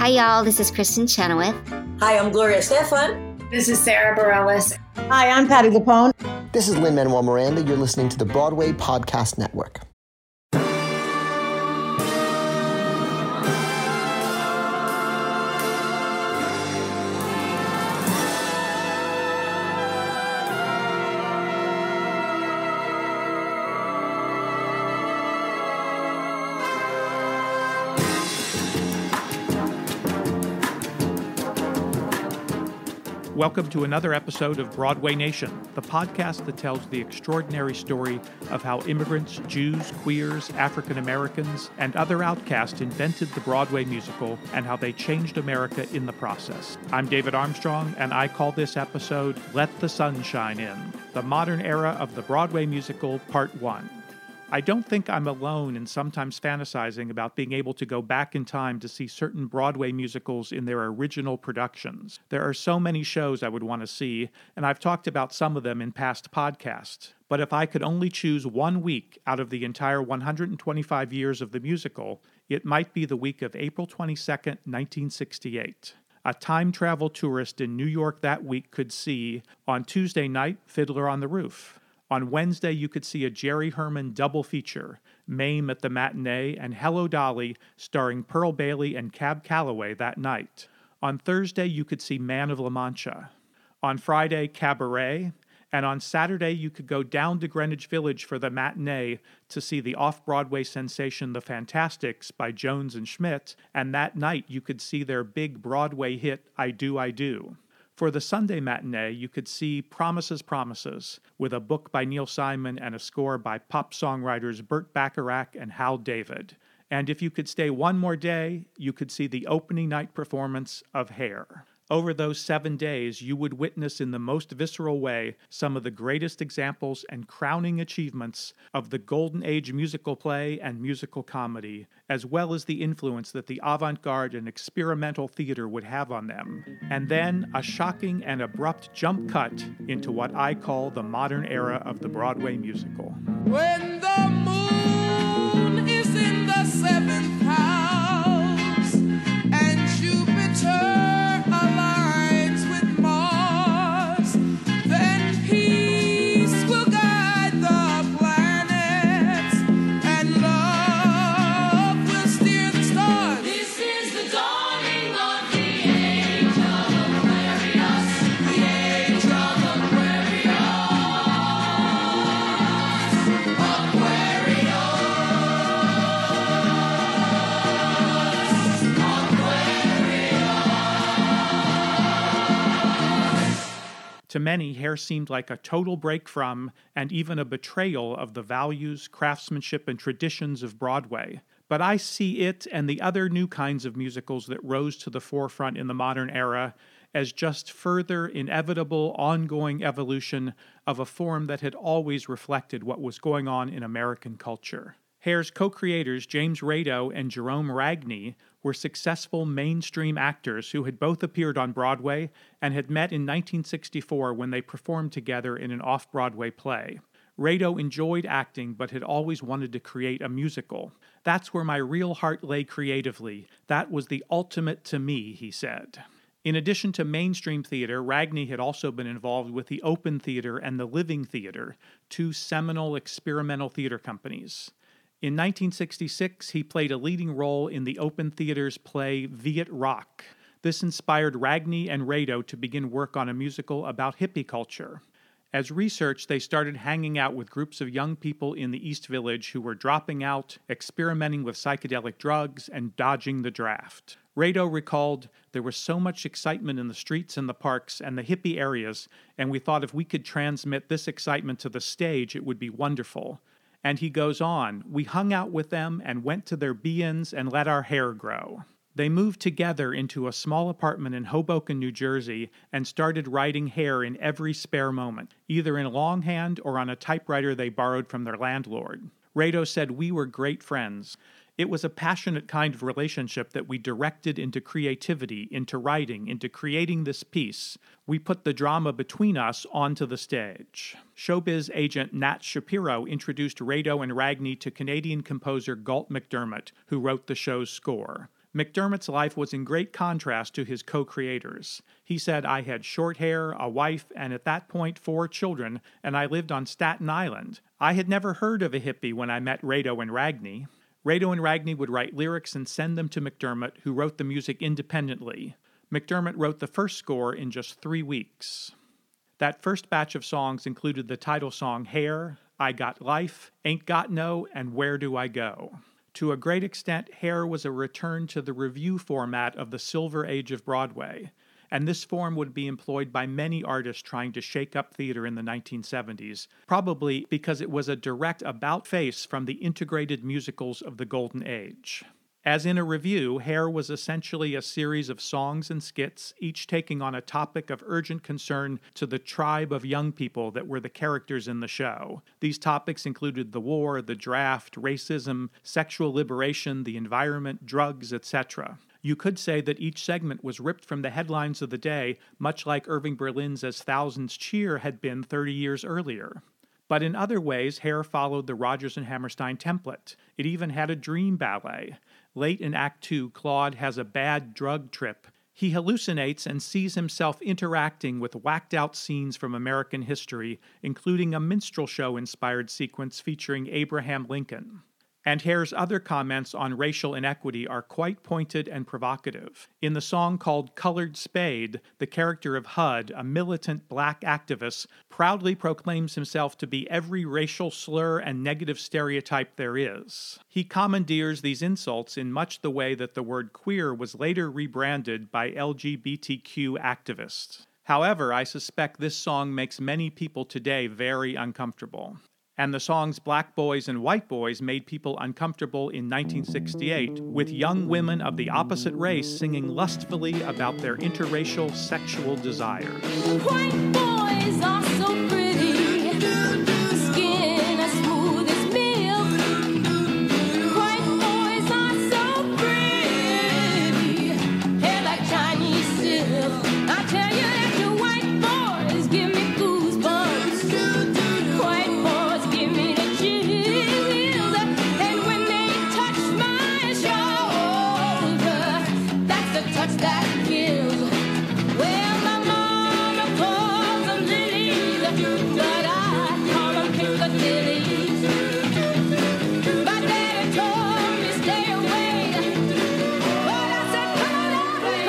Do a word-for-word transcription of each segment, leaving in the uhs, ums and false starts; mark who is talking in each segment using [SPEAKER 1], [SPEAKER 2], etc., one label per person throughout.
[SPEAKER 1] Hi, y'all. This is Kristen Chenoweth.
[SPEAKER 2] Hi, I'm Gloria Estefan.
[SPEAKER 3] This is Sarah Bareilles.
[SPEAKER 4] Hi, I'm Patti LuPone.
[SPEAKER 5] This is Lin-Manuel Miranda. You're listening to the Broadway Podcast Network.
[SPEAKER 6] Welcome to another episode of Broadway Nation, the podcast that tells the extraordinary story of how immigrants, Jews, queers, African Americans, and other outcasts invented the Broadway musical and how they changed America in the process. I'm David Armstrong, and I call this episode Let the Sun Shine In, the modern era of the Broadway musical, Part one. I don't think I'm alone in sometimes fantasizing about being able to go back in time to see certain Broadway musicals in their original productions. There are so many shows I would want to see, and I've talked about some of them in past podcasts. But if I could only choose one week out of the entire one hundred twenty-five years of the musical, it might be the week of April twenty-second, nineteen sixty-eight. A time travel tourist in New York that week could see, on Tuesday night, Fiddler on the Roof. On Wednesday, you could see a Jerry Herman double feature, Mame at the Matinee and Hello Dolly, starring Pearl Bailey and Cab Calloway that night. On Thursday, you could see Man of La Mancha. On Friday, Cabaret. And on Saturday, you could go down to Greenwich Village for the matinee to see the off-Broadway sensation The Fantastics by Jones and Schmidt, and that night you could see their big Broadway hit, I Do, I Do. For the Sunday matinee, you could see Promises, Promises, with a book by Neil Simon and a score by pop songwriters Burt Bacharach and Hal David. And if you could stay one more day, you could see the opening night performance of Hair. Over those seven days, you would witness in the most visceral way some of the greatest examples and crowning achievements of the Golden Age musical play and musical comedy, as well as the influence that the avant-garde and experimental theater would have on them. And then a shocking and abrupt jump cut into what I call the modern era of the Broadway musical.
[SPEAKER 7] When the moon is in the seventh house and Jupiter
[SPEAKER 6] To many, Hair seemed like a total break from, and even a betrayal of the values, craftsmanship, and traditions of Broadway. But I see it and the other new kinds of musicals that rose to the forefront in the modern era as just further inevitable, ongoing evolution of a form that had always reflected what was going on in American culture. Hair's co-creators, James Rado and Jerome Ragney, were successful mainstream actors who had both appeared on Broadway and had met in nineteen sixty-four when they performed together in an off-Broadway play. Rado enjoyed acting but had always wanted to create a musical. That's where my real heart lay creatively. That was the ultimate to me, he said. In addition to mainstream theater, Ragney had also been involved with the Open Theater and the Living Theater, two seminal experimental theater companies. In nineteen sixty-six, he played a leading role in the Open Theater's play Viet Rock. This inspired Ragney and Rado to begin work on a musical about hippie culture. As research, they started hanging out with groups of young people in the East Village who were dropping out, experimenting with psychedelic drugs, and dodging the draft. Rado recalled, "There was so much excitement in the streets and the parks and the hippie areas, and we thought if we could transmit this excitement to the stage, it would be wonderful." And he goes on, "We hung out with them and went to their be-ins and let our hair grow." They moved together into a small apartment in Hoboken, New Jersey, and started writing Hair in every spare moment, either in longhand or on a typewriter they borrowed from their landlord. Rado said, "We were great friends. It was a passionate kind of relationship that we directed into creativity, into writing, into creating this piece. We put the drama between us onto the stage." Showbiz agent Nat Shapiro introduced Rado and Ragney to Canadian composer Galt MacDermot, who wrote the show's score. McDermott's life was in great contrast to his co-creators. He said, "I had short hair, a wife, and at that point four children, and I lived on Staten Island. I had never heard of a hippie when I met Rado and Ragni." Rado and Ragni would write lyrics and send them to McDermott, who wrote the music independently. McDermott wrote the first score in just three weeks. That first batch of songs included the title song Hair, I Got Life, Ain't Got No, and Where Do I Go? To a great extent, Hair was a return to the revue format of the Silver Age of Broadway, and this form would be employed by many artists trying to shake up theater in the nineteen seventies, probably because it was a direct about-face from the integrated musicals of the Golden Age. As in a revue, Hair was essentially a series of songs and skits, each taking on a topic of urgent concern to the tribe of young people that were the characters in the show. These topics included the war, the draft, racism, sexual liberation, the environment, drugs, et cetera. You could say that each segment was ripped from the headlines of the day, much like Irving Berlin's As Thousands Cheer had been thirty years earlier. But in other ways, Hair followed the Rodgers and Hammerstein template. It even had a dream ballet. Late in Act Two, Claude has a bad drug trip. He hallucinates and sees himself interacting with whacked-out scenes from American history, including a minstrel show-inspired sequence featuring Abraham Lincoln. And Hare's other comments on racial inequity are quite pointed and provocative. In the song called Colored Spade, the character of Hud, a militant black activist, proudly proclaims himself to be every racial slur and negative stereotype there is. He commandeers these insults in much the way that the word queer was later rebranded by L G B T Q activists. However, I suspect this song makes many people today very uncomfortable. And the songs Black Boys and White Boys made people uncomfortable in nineteen sixty-eight, with young women of the opposite race singing lustfully about their interracial sexual desires.
[SPEAKER 3] White boys are so pretty, skin as smooth as milk. White boys are so pretty, hair like Chinese silk. I tell you that the white boys give me goosebumps. White boys give me the chills, and when they touch my shoulder, that's the touch that kills. Well, my mama calls them lilies, but I call them piccadillys. My daddy told me stay away, but I said come on,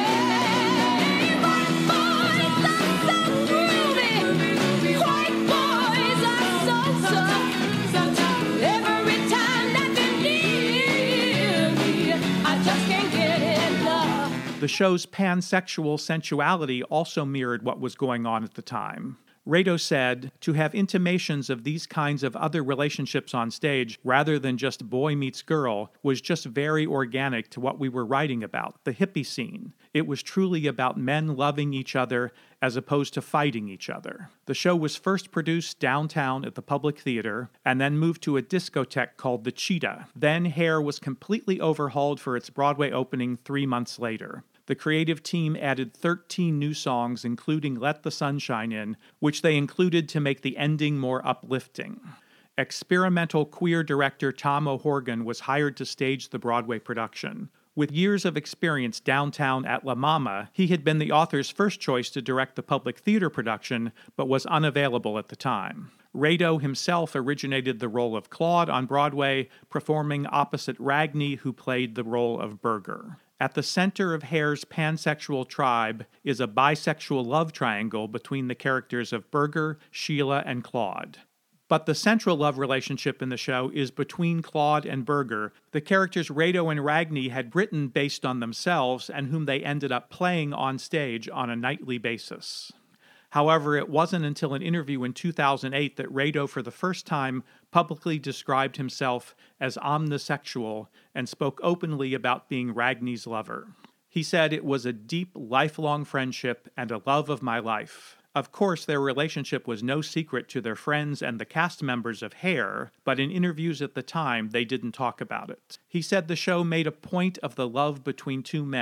[SPEAKER 3] hey, white boys are so groovy. White boys are so tough, so tough. Every time that they need me, I just can't get enough.
[SPEAKER 6] The show's pansexual sensuality also mirrored what was going on at the time. Rado said, "To have intimations of these kinds of other relationships on stage, rather than just boy meets girl, was just very organic to what we were writing about, the hippie scene. It was truly about men loving each other as opposed to fighting each other." The show was first produced downtown at the Public Theater, and then moved to a discotheque called the Cheetah. Then Hair was completely overhauled for its Broadway opening three months later. The creative team added thirteen new songs, including Let the Sunshine In, which they included to make the ending more uplifting. Experimental queer director Tom O'Horgan was hired to stage the Broadway production. With years of experience downtown at La Mama, he had been the author's first choice to direct the Public Theater production, but was unavailable at the time. Rado himself originated the role of Claude on Broadway, performing opposite Ragni, who played the role of Berger. At the center of Hair's pansexual tribe is a bisexual love triangle between the characters of Berger, Sheila, and Claude. But the central love relationship in the show is between Claude and Berger, the characters Rado and Ragni had written based on themselves and whom they ended up playing on stage on a nightly basis. However, it wasn't until an interview in two thousand eight that Rado for the first time publicly described himself as omnisexual and spoke openly about being Ragni's lover. He said, "It was a deep, lifelong friendship and a love of my life." Of course, their relationship was no secret to their friends and the cast members of Hair, but in interviews at the time, they didn't talk about it. He said the show made a point of the love between two men,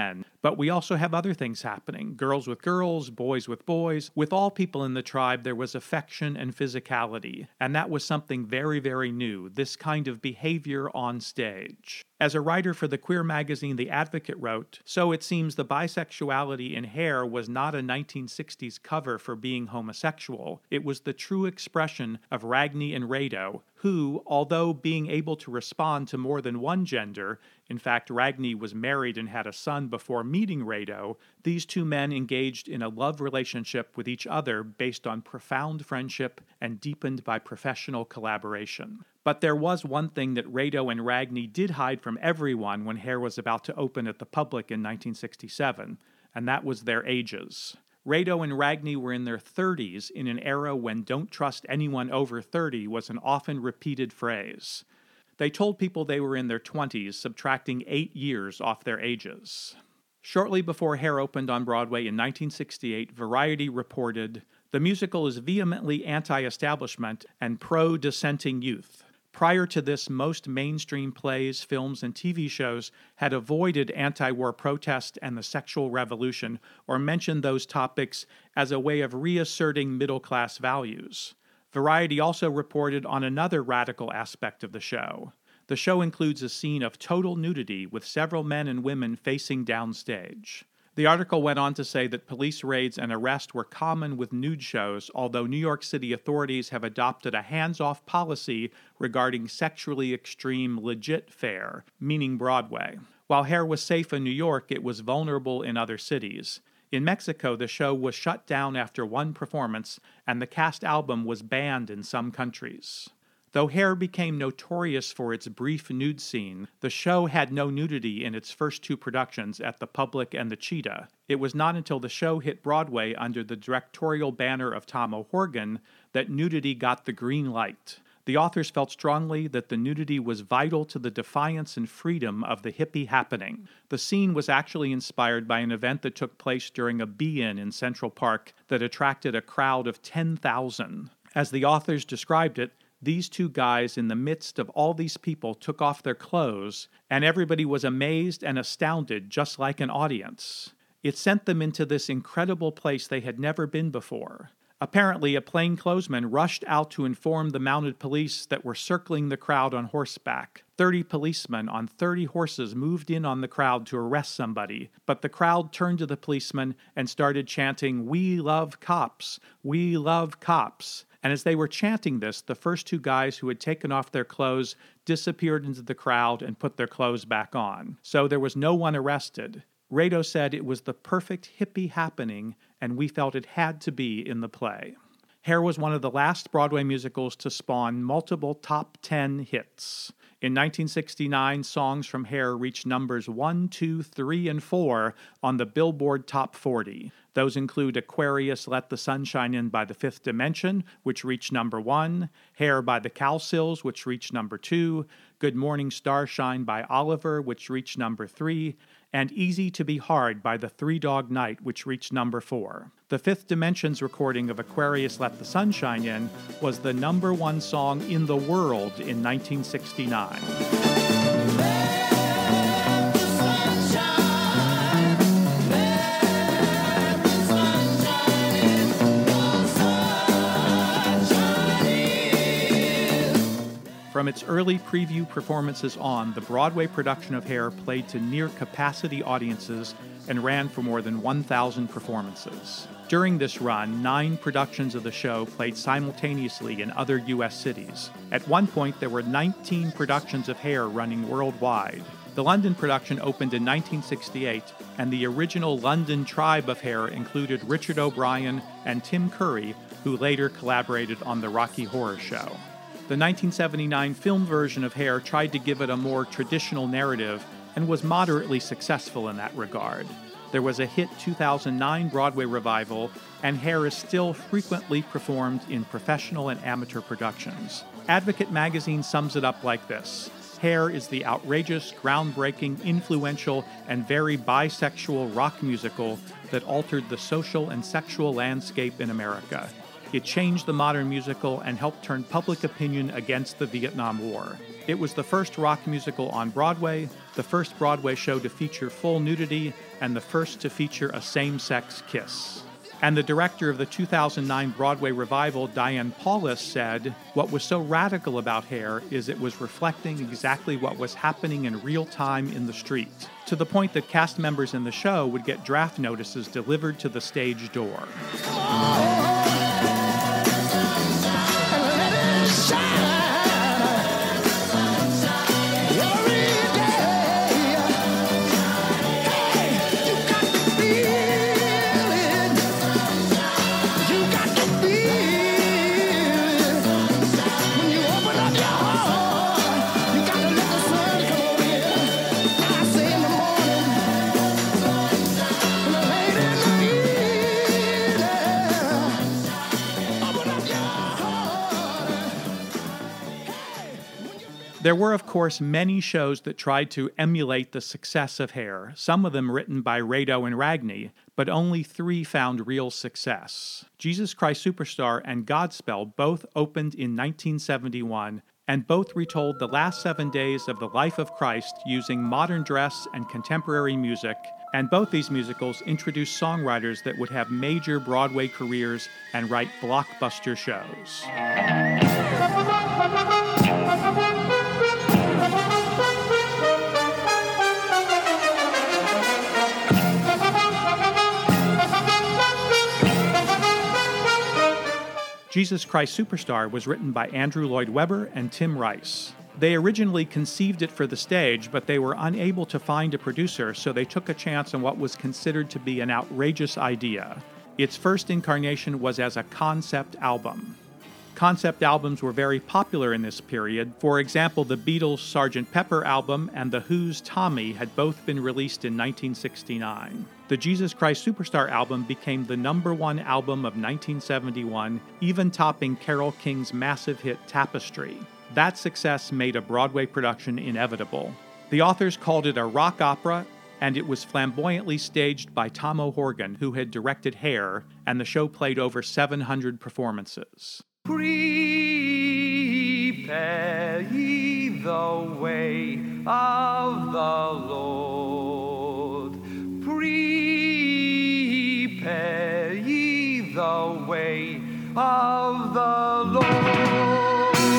[SPEAKER 6] But we also have other things happening. Girls with girls, boys with boys. With all people in the tribe, there was affection and physicality. And that was something very, very new, this kind of behavior on stage. As a writer for the queer magazine The Advocate wrote, "So it seems the bisexuality in Hair was not a nineteen sixties cover for being homosexual. It was the true expression of Ragni and Rado, who, although being able to respond to more than one gender, in fact, Ragni was married and had a son before meeting Rado, these two men engaged in a love relationship with each other based on profound friendship and deepened by professional collaboration." But there was one thing that Rado and Ragni did hide from everyone when Hair was about to open at the public in nineteen sixty-seven, and that was their ages. Rado and Ragni were in their thirties in an era when "don't trust anyone over thirty" was an often repeated phrase. They told people they were in their twenties, subtracting eight years off their ages. Shortly before Hair opened on Broadway in nineteen sixty-eight, Variety reported, "The musical is vehemently anti-establishment and pro-dissenting youth. Prior to this, most mainstream plays, films, and T V shows had avoided anti-war protest and the sexual revolution or mentioned those topics as a way of reasserting middle-class values." Variety also reported on another radical aspect of the show. The show includes a scene of total nudity with several men and women facing downstage. The article went on to say that police raids and arrest were common with nude shows, although New York City authorities have adopted a hands-off policy regarding sexually extreme legit fare, meaning Broadway. While Hair was safe in New York, it was vulnerable in other cities. In Mexico, the show was shut down after one performance, and the cast album was banned in some countries. Though Hair became notorious for its brief nude scene, the show had no nudity in its first two productions at the Public and the Cheetah. It was not until the show hit Broadway under the directorial banner of Tom O'Horgan that nudity got the green light. The authors felt strongly that the nudity was vital to the defiance and freedom of the hippie happening. The scene was actually inspired by an event that took place during a be-in in Central Park that attracted a crowd of ten thousand. As the authors described it, these two guys in the midst of all these people took off their clothes, and everybody was amazed and astounded, just like an audience. It sent them into this incredible place they had never been before. Apparently, a plainclothesman rushed out to inform the mounted police that were circling the crowd on horseback. Thirty policemen on thirty horses moved in on the crowd to arrest somebody, but the crowd turned to the policemen and started chanting, "We love cops! We love cops!" And as they were chanting this, the first two guys who had taken off their clothes disappeared into the crowd and put their clothes back on. So there was no one arrested. Rado said it was the perfect hippie happening, and we felt it had to be in the play. Hair was one of the last Broadway musicals to spawn multiple top ten hits. In nineteen sixty-nine, songs from Hair reached numbers one, two, three, and four on the Billboard Top forty. Those include Aquarius Let the Sunshine In by the Fifth Dimension, which reached number one, Hair by the Cowsills, which reached number two, Good Morning Starshine by Oliver, which reached number three, and Easy to Be Hard by the Three Dog Night, which reached number four. The Fifth Dimension's recording of Aquarius Let the Sunshine In was the number one song in the world in nineteen sixty-nine. From its early preview performances on, the Broadway production of Hair played to near-capacity audiences and ran for more than one thousand performances. During this run, nine productions of the show played simultaneously in other U S cities. At one point, there were nineteen productions of Hair running worldwide. The London production opened in nineteen sixty-eight, and the original London tribe of Hair included Richard O'Brien and Tim Curry, who later collaborated on The Rocky Horror Show. The nineteen seventy-nine film version of Hair tried to give it a more traditional narrative and was moderately successful in that regard. There was a hit two thousand nine Broadway revival, and Hair is still frequently performed in professional and amateur productions. Advocate magazine sums it up like this: Hair is the outrageous, groundbreaking, influential, and very bisexual rock musical that altered the social and sexual landscape in America. It changed the modern musical and helped turn public opinion against the Vietnam War. It was the first rock musical on Broadway, the first Broadway show to feature full nudity, and the first to feature a same-sex kiss. And the director of the two thousand nine Broadway revival, Diane Paulus, said, "What was so radical about Hair is it was reflecting exactly what was happening in real time in the street, to the point that cast members in the show would get draft notices delivered to the stage door." There were, of course, many shows that tried to emulate the success of Hair, some of them written by Rado and Ragney, but only three found real success. Jesus Christ Superstar and Godspell both opened in nineteen seventy-one, and both retold the last seven days of the life of Christ using modern dress and contemporary music, and both these musicals introduced songwriters that would have major Broadway careers and write blockbuster shows. Jesus Christ Superstar was written by Andrew Lloyd Webber and Tim Rice. They originally conceived it for the stage, but they were unable to find a producer, so they took a chance on what was considered to be an outrageous idea. Its first incarnation was as a concept album. Concept albums were very popular in this period. For example, the Beatles' Sergeant Pepper album and The Who's Tommy had both been released in nineteen sixty-nine. The Jesus Christ Superstar album became the number one album of nineteen seventy-one, even topping Carole King's massive hit Tapestry. That success made a Broadway production inevitable. The authors called it a rock opera, and it was flamboyantly staged by Tom O'Horgan, who had directed Hair, and the show played over seven hundred performances.
[SPEAKER 4] Prepare ye the way of the Lord. Prepare ye the way of the Lord.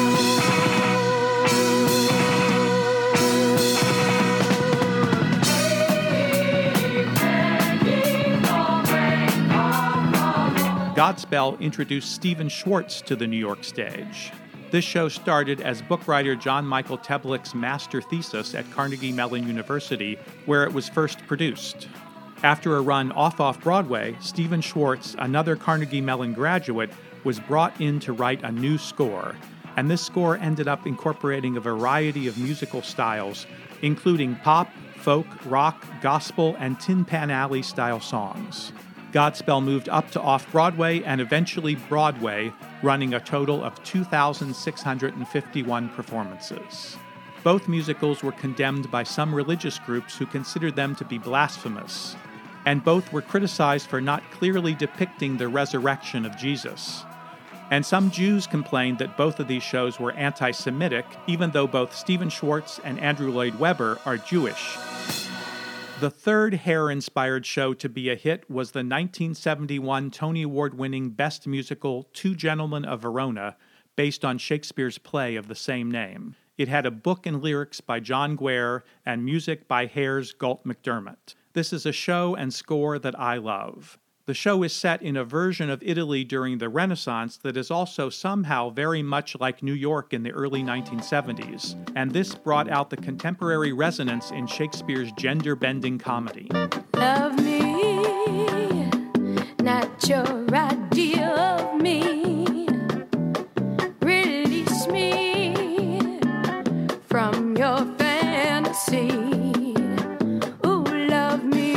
[SPEAKER 6] Godspell introduced Stephen Schwartz to the New York stage. This show started as book writer John Michael Teblick's master thesis at Carnegie Mellon University, where it was first produced. After a run off-off Broadway, Stephen Schwartz, another Carnegie Mellon graduate, was brought in to write a new score, and this score ended up incorporating a variety of musical styles, including pop, folk, rock, gospel, and Tin Pan Alley style songs. Godspell moved up to off-Broadway and eventually Broadway, running a total of two thousand six hundred fifty-one performances. Both musicals were condemned by some religious groups who considered them to be blasphemous, and both were criticized for not clearly depicting the resurrection of Jesus. And some Jews complained that both of these shows were anti-Semitic, even though both Stephen Schwartz and Andrew Lloyd Webber are Jewish. The third Hair-inspired show to be a hit was the nineteen seventy-one Tony Award-winning Best Musical Two Gentlemen of Verona, based on Shakespeare's play of the same name. It had a book and lyrics by John Guare and music by Hair's Galt McDermott. This is a show and score that I love. The show is set in a version of Italy during the Renaissance that is also somehow very much like New York in the early nineteen seventies, and this brought out the contemporary resonance in Shakespeare's gender-bending comedy.
[SPEAKER 3] Love me, not your idea of me. Release me from your fantasy. Ooh, love me.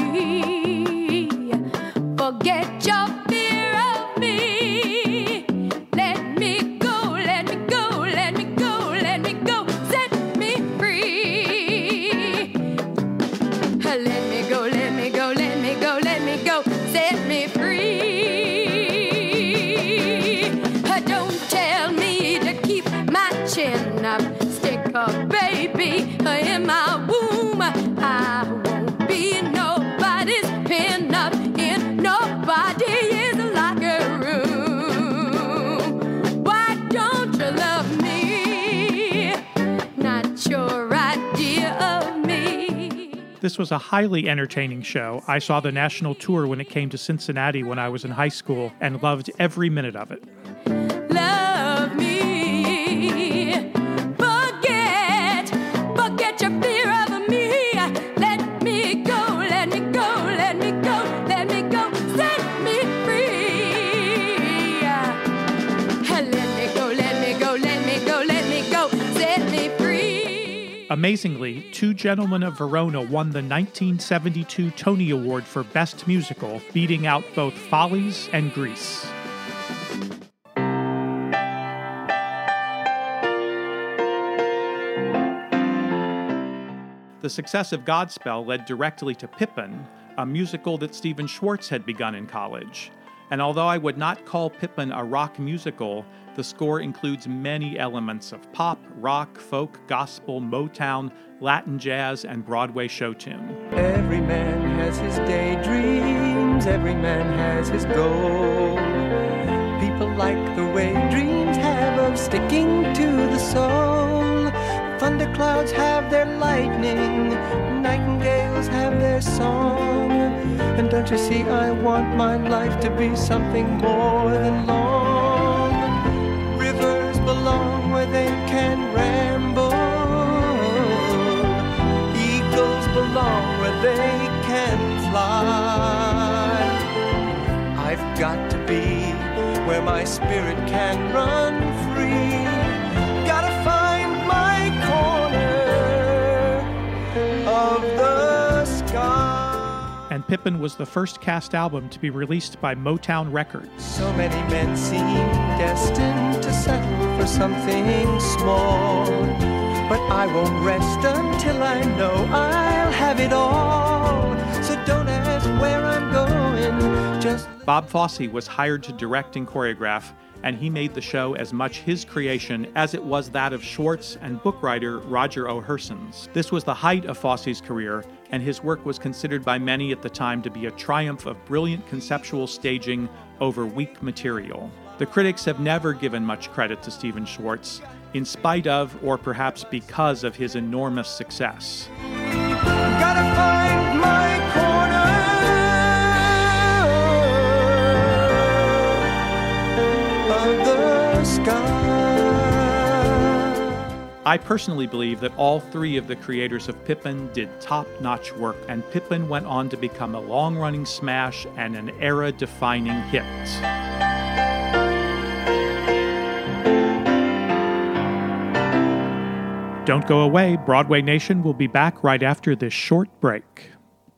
[SPEAKER 3] Forget your fear of me. Let me go, let me go, let me go, let me go. Set me free. Let me go, let me go, let me go, let me go. Set me free.
[SPEAKER 6] This was a highly entertaining show. I saw the national tour when it came to Cincinnati when I was in high school and loved every minute of it.
[SPEAKER 3] Love me. Forget, forget your fear of me. Let me go, let me go, let me go, let me go. Set me free. Let me go, let me go, let me go, let me go. Set me free.
[SPEAKER 6] Amazingly, Two Gentlemen of Verona won the nineteen seventy-two Tony Award for Best Musical, beating out both Follies and Grease. The success of Godspell led directly to Pippin, a musical that Stephen Schwartz had begun in college. And although I would not call Pippin a rock musical, the score includes many elements of pop, rock, folk, gospel, Motown, Latin jazz, and Broadway show tune.
[SPEAKER 4] Every man has his daydreams, every man has his goal. People like the way dreams have of sticking to the soul. Thunderclouds have their lightning, nightingales have their song. And don't you see, I want my life to be something more than long. Rivers belong where they can ramble. Eagles belong where they can fly. I've got to be where my spirit can run free. Gotta find my corner of the sky.
[SPEAKER 6] And Pippin was the first cast album to be released by Motown Records.
[SPEAKER 4] So many men seem destined to settle for something small, but I won't rest until I know I'll have it all. So don't ask where I'm going, just...
[SPEAKER 6] Bob Fosse was hired to direct and choreograph, and he made the show as much his creation as it was that of Schwartz and book writer Roger O'Herson's. This was the height of Fosse's career, and his work was considered by many at the time to be a triumph of brilliant conceptual staging over weak material. The critics have never given much credit to Stephen Schwartz, in spite of, or perhaps because of, his enormous success.
[SPEAKER 4] Gotta find my corner of the sky.
[SPEAKER 6] I personally believe that all three of the creators of Pippin did top-notch work, and Pippin went on to become a long-running smash and an era-defining hit. Don't go away. Broadway Nation will be back right after this short break.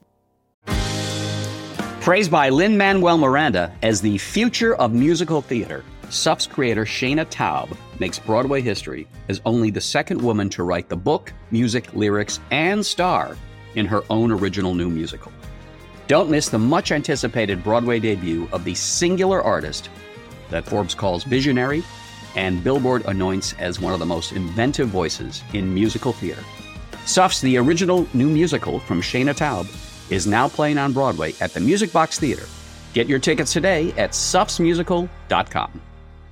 [SPEAKER 8] Praised by Lin-Manuel Miranda as the future of musical theater, S U F's creator Shana Taub makes Broadway history as only the second woman to write the book, music, lyrics, and star in her own original new musical. Don't miss the much-anticipated Broadway debut of the singular artist that Forbes calls visionary and Billboard anoints as one of the most inventive voices in musical theater. S U F's The Original New Musical from Shana Taub is now playing on Broadway at the Music Box Theater. Get your tickets today at sufs musical dot com.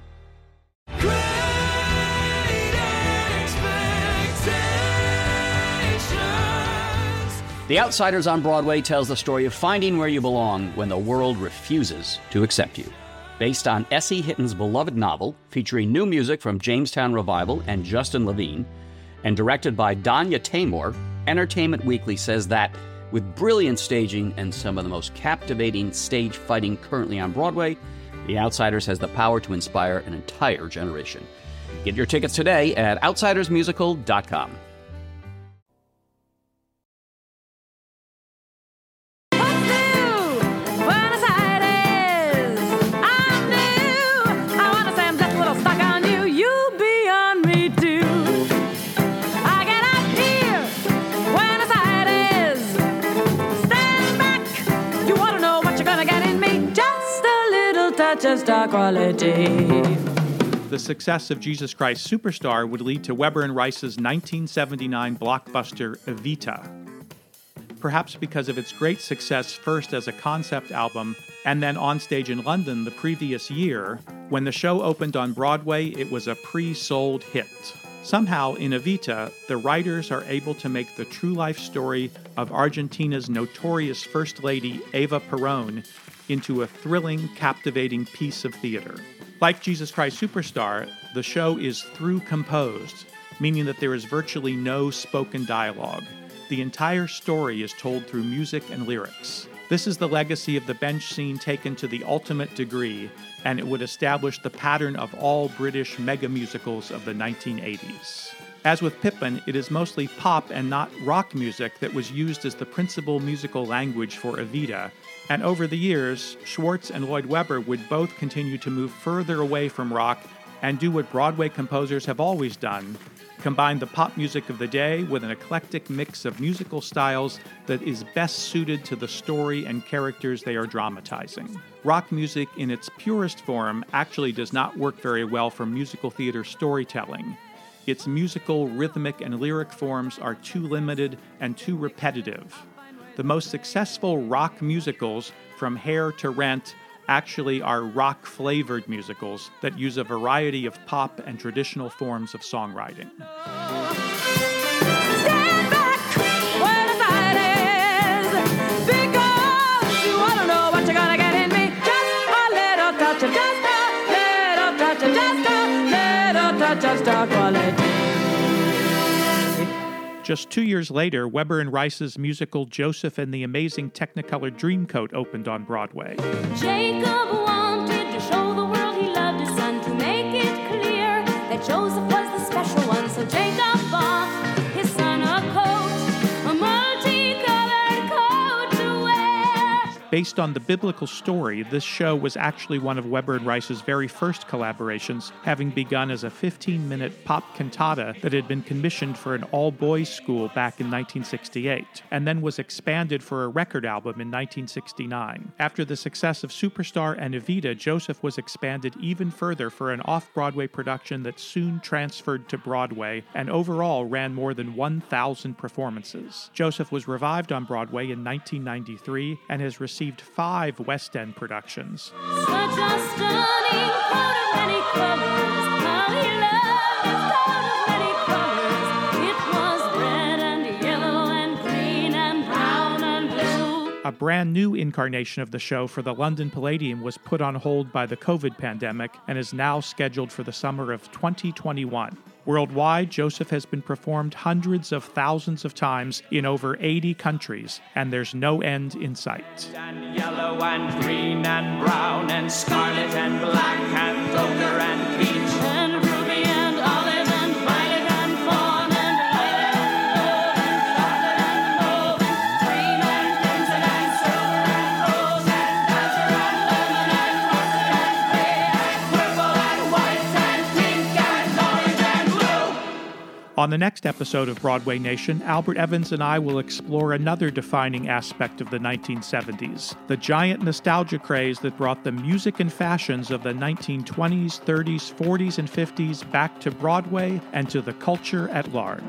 [SPEAKER 8] The Outsiders on Broadway tells the story of finding where you belong when the world refuses to accept you. Based on Essie Hitton's beloved novel, featuring new music from Jamestown Revival and Justin Levine, and directed by Danya Taymor, Entertainment Weekly says that, with brilliant staging and some of the most captivating stage fighting currently on Broadway, The Outsiders has the power to inspire an entire generation. Get your tickets today at outsiders musical dot com.
[SPEAKER 3] Star quality.
[SPEAKER 6] The success of Jesus Christ Superstar would lead to Weber and Rice's nineteen seventy-nine blockbuster Evita. Perhaps because of its great success first as a concept album and then on stage in London the previous year, when the show opened on Broadway, it was a pre-sold hit. Somehow, in Evita, the writers are able to make the true life story of Argentina's notorious First Lady, Eva Perón, into a thrilling, captivating piece of theater. Like Jesus Christ Superstar, the show is through composed, meaning that there is virtually no spoken dialogue. The entire story is told through music and lyrics. This is the legacy of the bench scene taken to the ultimate degree, and it would establish the pattern of all British mega musicals of the nineteen eighties. As with Pippin, it is mostly pop and not rock music that was used as the principal musical language for Evita, and over the years, Schwartz and Lloyd Webber would both continue to move further away from rock and do what Broadway composers have always done: combine the pop music of the day with an eclectic mix of musical styles that is best suited to the story and characters they are dramatizing. Rock music in its purest form actually does not work very well for musical theater storytelling. Its musical, rhythmic, and lyric forms are too limited and too repetitive. The most successful rock musicals, from Hair to Rent, actually are rock-flavored musicals that use a variety of pop and traditional forms of songwriting.
[SPEAKER 3] Stand back where the fight is, because you wanna know what you're gonna get in me. Just a little touch of, just a little touch of, just a little touch of star quality.
[SPEAKER 6] Just two years later, Weber and Rice's musical Joseph and the Amazing Technicolor Dreamcoat opened on Broadway.
[SPEAKER 3] Jacob wanted to show the world he loved his son, to make it clear that Joseph was the special one. So Jacob bought his son a coat, a multicolored coat to wear.
[SPEAKER 6] Based on the biblical story, this show was actually one of Weber and Rice's very first collaborations, having begun as a fifteen-minute pop cantata that had been commissioned for an all-boys school back in nineteen sixty-eight, and then was expanded for a record album in nineteen sixty-nine. After the success of Superstar and Evita, Joseph was expanded even further for an off-Broadway production that soon transferred to Broadway and overall ran more than one thousand performances. Joseph was revived on Broadway in nineteen ninety-three and has received five West End productions.
[SPEAKER 3] Such a stunning coat of many colors, how he loved his coat of many colors. It was red and yellow and green and brown and blue.
[SPEAKER 6] A brand new incarnation of the show for the London Palladium was put on hold by the COVID pandemic and is now scheduled for the summer of twenty twenty-one. Worldwide, Joseph has been performed hundreds of thousands of times in over eighty countries, and there's no end in sight.
[SPEAKER 9] And yellow and green and brown and scarlet and black and ochre and peach
[SPEAKER 3] And ruby and olive and violet and fawn and violet and gold and scarlet and mauve and green and crimson and silver and rose and azure and lemon and mustard and gray and purple and white and pink and orange and blue.
[SPEAKER 6] On the next episode of Broadway Nation, Albert Evans and I will explore another defining aspect of the nineteen seventies, the giant nostalgia craze that brought the music and fashions of the nineteen twenties, thirties, forties, and fifties back to Broadway and to the culture at large.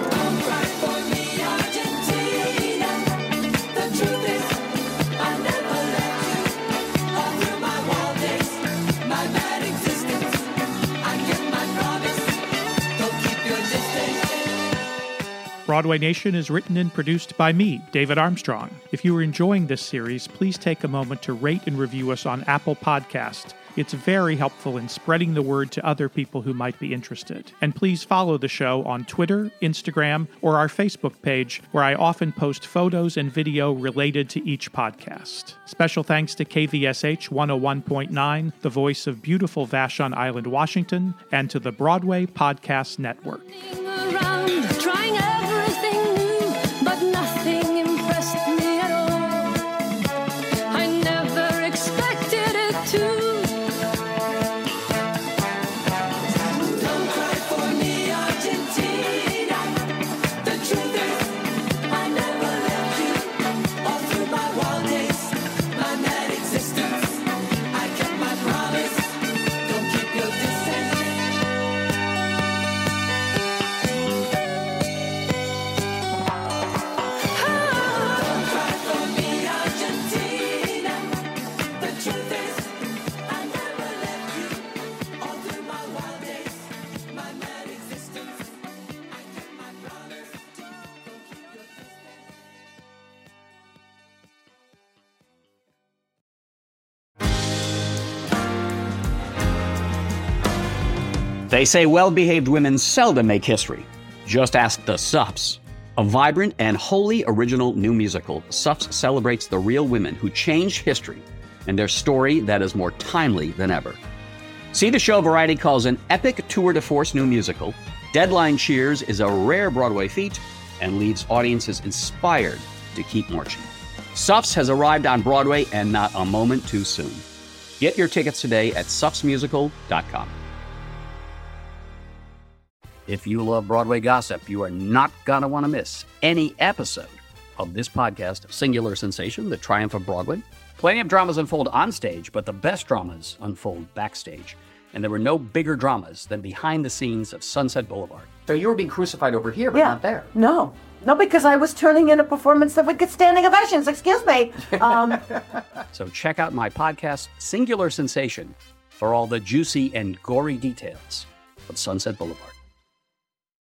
[SPEAKER 6] Broadway Nation is written and produced by me, David Armstrong. If you are enjoying this series, please take a moment to rate and review us on Apple Podcast. It's very helpful in spreading the word to other people who might be interested. And please follow the show on Twitter, Instagram, or our Facebook page, where I often post photos and video related to each podcast. Special thanks to K V S H one oh one point nine, the voice of beautiful Vashon Island, Washington, and to the Broadway Podcast Network.
[SPEAKER 3] Around, trying everything new, but nothing impressed me at all. I never expected it to. Don't cry for me, Argentina. The truth is, I never left you. All through my wild days, my mad existence, I kept my promise. Don't keep your distance.
[SPEAKER 8] They say well-behaved women seldom make history. Just ask the Suffs. A vibrant and wholly original new musical, Suffs celebrates the real women who changed history and their story that is more timely than ever. See the show Variety calls an epic tour de force new musical. Deadline cheers is a rare Broadway feat and leaves audiences inspired to keep marching. Suffs has arrived on Broadway and not a moment too soon. Get your tickets today at suffs musical dot com. If you love Broadway gossip, you are not going to want to miss any episode of this podcast, Singular Sensation, The Triumph of Broadway. Plenty of dramas unfold on stage, but the best dramas unfold backstage. And there were no bigger dramas than behind the scenes of Sunset Boulevard. So you were being crucified over here, but
[SPEAKER 10] yeah.
[SPEAKER 8] not there.
[SPEAKER 10] No. No, because I was turning in a performance that would get standing ovations. Excuse me. Um,
[SPEAKER 8] so check out my podcast, Singular Sensation, for all the juicy and gory details of Sunset Boulevard.